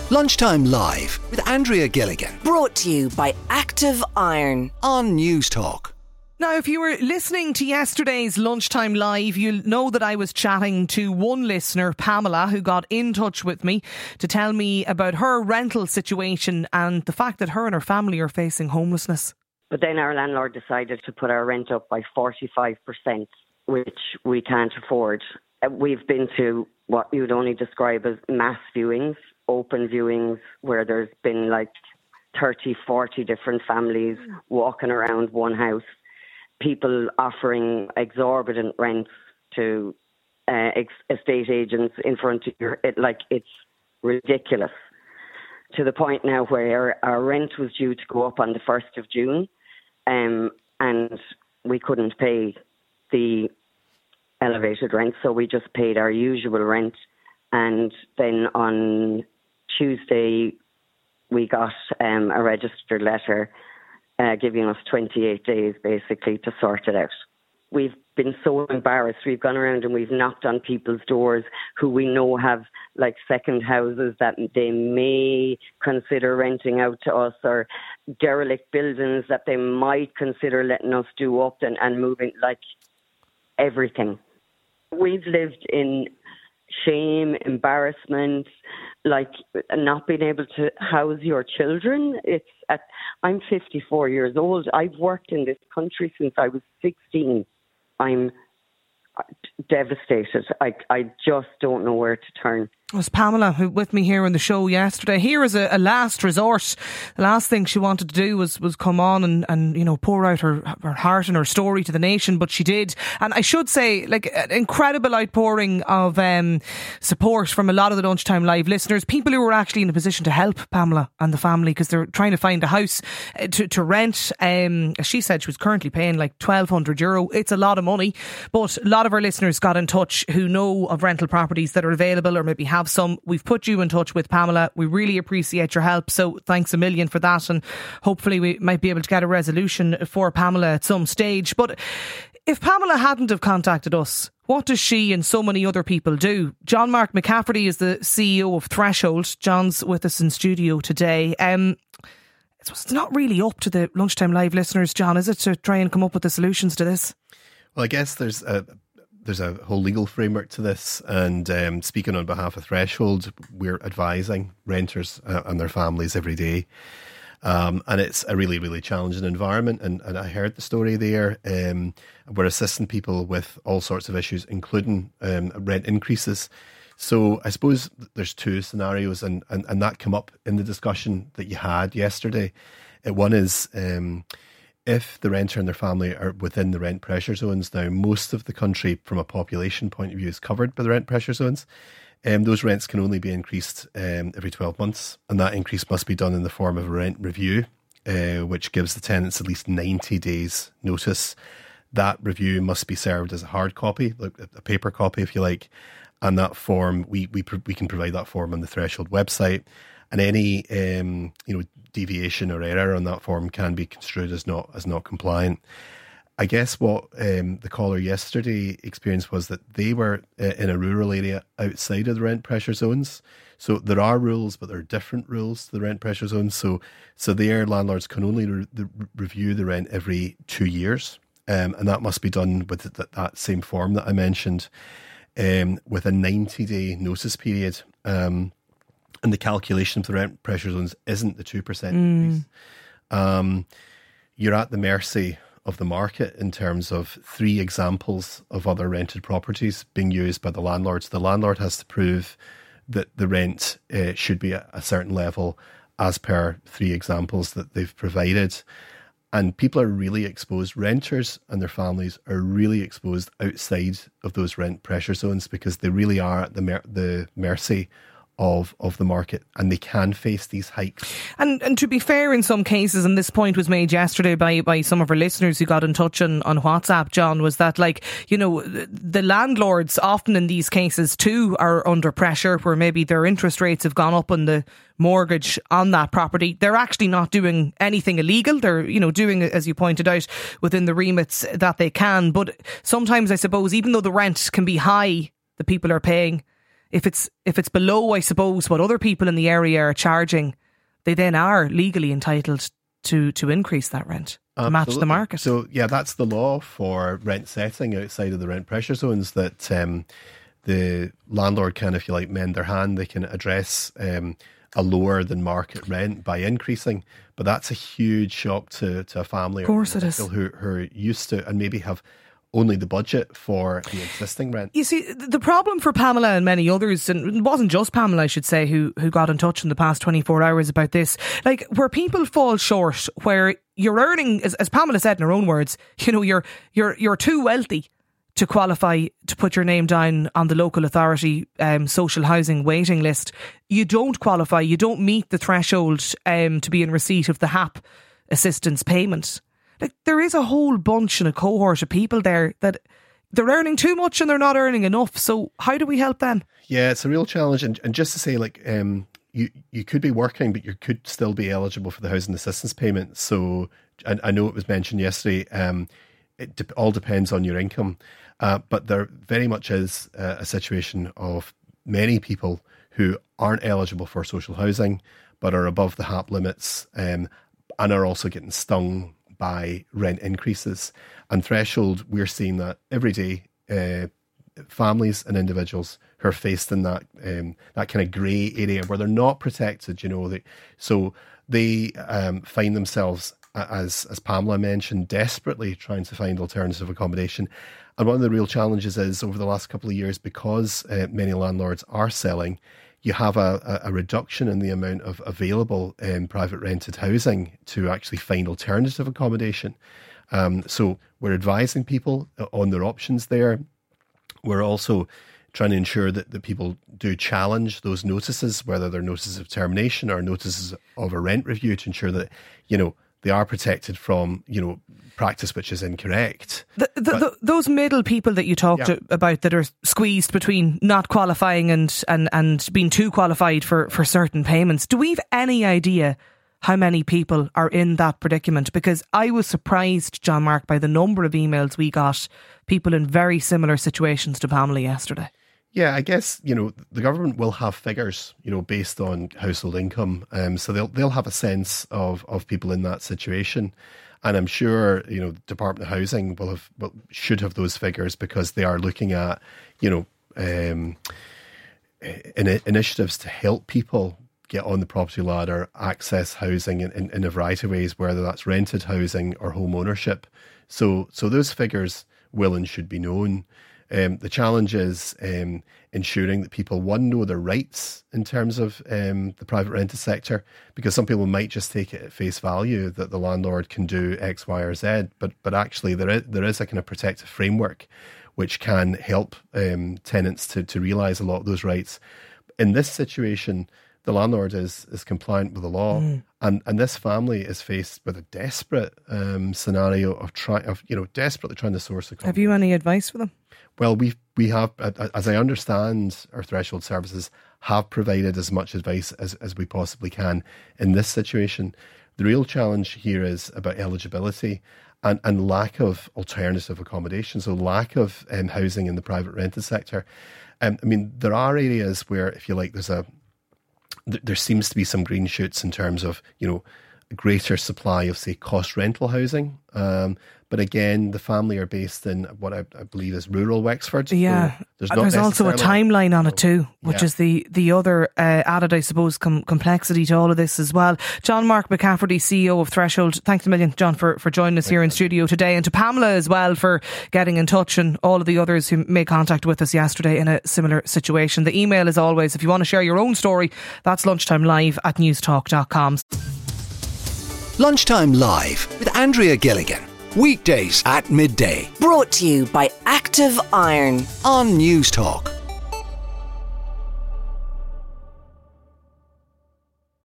Lunchtime Live with Andrea Gilligan Brought to you by Active Iron on News Talk. Now, if you were listening to yesterday's Lunchtime Live, you'll know that I was chatting to one listener, Pamela, who got in touch with me to tell me about her rental situation and the fact that her and her family are facing homelessness. But then our landlord decided to put our rent up by 45%, which we can't afford. We've been to what you'd only describe as mass viewings, open viewings, where there's been like 30, 40 different families walking around one house. People offering exorbitant rents to estate agents in front of it's ridiculous. To the point now where our rent was due to go up on the 1st of June, and we couldn't pay the elevated rent, so we just paid our usual rent. And then on Tuesday, we got a registered letter giving us 28 days, basically, to sort it out. We've been so embarrassed. We've gone around and we've knocked on people's doors who we know have like second houses that they may consider renting out to us, or derelict buildings that they might consider letting us do up and moving, like everything. We've lived in shame, embarrassment, like not being able to house your children. I'm 54 years old. I've worked in this country since I was 16. I'm devastated. I just don't know where to turn. It was Pamela who with me here on the show yesterday. Here is a last resort. The last thing she wanted to do was come on and you know, pour out her heart and her story to the nation, but she did. And I should say, like, an incredible outpouring of support from a lot of the Lunchtime Live listeners, people who were actually in a position to help Pamela and the family because they're trying to find a house to rent. As she said, she was currently paying like €1,200. It's a lot of money, but a lot of our listeners got in touch who know of rental properties that are available or maybe have some. We've put you in touch with Pamela. We really appreciate your help, so thanks a million for that, and hopefully we might be able to get a resolution for Pamela at some stage. But if Pamela hadn't have contacted us, what does she and so many other people do? John Mark McCafferty is the CEO of Threshold. John's with us in studio today. It's not really up to the Lunchtime Live listeners, John, is it, to try and come up with the solutions to this? Well, I guess there's a whole legal framework to this, and speaking on behalf of Threshold, we're advising renters and their families every day. And it's a really, really challenging environment. And I heard the story there. We're assisting people with all sorts of issues, including rent increases. So I suppose there's two scenarios, and that came up in the discussion that you had yesterday. One is if the renter and their family are within the rent pressure zones. Now, most of the country, from a population point of view, is covered by the rent pressure zones. Those rents can only be increased every 12 months, and that increase must be done in the form of a rent review, which gives the tenants at least 90 days notice. That review must be served as a hard copy, like a paper copy if you like, and that form, we can provide that form on the Threshold website, and any deviation or error on that form can be construed as not compliant. I guess what the caller yesterday experienced was that they were in a rural area outside of the rent pressure zones. So there are rules, but there are different rules to the rent pressure zones. So their landlords can only review the rent every 2 years. And that must be done with that same form that I mentioned, with a 90-day notice period. And the calculation of the rent pressure zones isn't the 2% increase. You're at the mercy of the market in terms of 3 examples of other rented properties being used by the landlords. The landlord has to prove that the rent should be at a certain level as per 3 examples that they've provided. And people are really exposed. Renters and their families are really exposed outside of those rent pressure zones because they really are at the mercy of the market, and they can face these hikes. And to be fair, in some cases, and this point was made yesterday by some of our listeners who got in touch on WhatsApp, John, was that, like, you know, the landlords often in these cases too are under pressure, where maybe their interest rates have gone up on the mortgage on that property. They're actually not doing anything illegal. They're, you know, doing, as you pointed out, within the remits that they can. But sometimes, I suppose, even though the rent can be high that people are paying, if it's below, I suppose, what other people in the area are charging, they then are legally entitled to increase that rent to match the market. So yeah, that's the law for rent setting outside of the rent pressure zones, that the landlord can, if you like, mend their hand. They can address a lower than market rent by increasing. But that's a huge shock to a family, of course it is, who are used to and maybe have only the budget for the existing rent. You see, the problem for Pamela and many others, and it wasn't just Pamela, I should say, who got in touch in the past 24 hours about this, like where people fall short, where you're earning, as Pamela said in her own words, you know, you're too wealthy to qualify to put your name down on the local authority social housing waiting list. You don't qualify, you don't meet the threshold to be in receipt of the HAP assistance payment. Like, there is a whole bunch and a cohort of people there that they're earning too much and they're not earning enough. So how do we help them? Yeah, it's a real challenge. And just to say, like, you could be working, but you could still be eligible for the housing assistance payment. So I know it was mentioned yesterday, it all depends on your income. But there very much is a situation of many people who aren't eligible for social housing, but are above the HAP limits and are also getting stung by rent increases. And threshold, we're seeing that every day. Families and individuals who are faced in that kind of grey area where they're not protected, you know, so they find themselves, as Pamela mentioned, desperately trying to find alternative accommodation. And one of the real challenges is, over the last couple of years, because many landlords are selling, you have a reduction in the amount of available private rented housing to actually find alternative accommodation. So we're advising people on their options there. We're also trying to ensure that people do challenge those notices, whether they're notices of termination or notices of a rent review, to ensure that, you know, they are protected from, you know, practice which is incorrect. Those middle people that you talked about that are squeezed between not qualifying and being too qualified for certain payments, do we have any idea how many people are in that predicament? Because I was surprised, John Mark, by the number of emails we got, people in very similar situations to Pamela yesterday. Yeah, I guess, you know, the government will have figures, you know, based on household income. So they'll have a sense of people in that situation. And I'm sure, you know, the Department of Housing should have those figures, because they are looking at, you know, initiatives to help people get on the property ladder, access housing in a variety of ways, whether that's rented housing or home ownership. So those figures will and should be known. The challenge is ensuring that people, one, know their rights in terms of the private rented sector, because some people might just take it at face value that the landlord can do X, Y, or Z, but actually there is a kind of protective framework which can help tenants to realise a lot of those rights. In this situation, the landlord is compliant with the law, and this family is faced with a desperate scenario of desperately trying to source accommodation. Have you any advice for them? Well, we have, as I understand, our threshold services have provided as much advice as we possibly can in this situation. The real challenge here is about eligibility and lack of alternative accommodation, so lack of housing in the private rented sector. I mean, there are areas where, if you like, there seems to be some green shoots in terms of, you know, a greater supply of, say, cost rental housing. But again, the family are based in what I believe is rural Wexford. Yeah, so there's also a timeline on it too, which is the other added, I suppose, complexity to all of this as well. John Mark McCafferty, CEO of Threshold, thanks a million, John, for joining us here in studio today, and to Pamela as well for getting in touch, and all of the others who made contact with us yesterday in a similar situation. The email, as always, if you want to share your own story, that's lunchtimelive@newstalk.com. Lunchtime Live with Andrea Gilligan. Weekdays at midday. Brought to you by Active Iron On News Talk.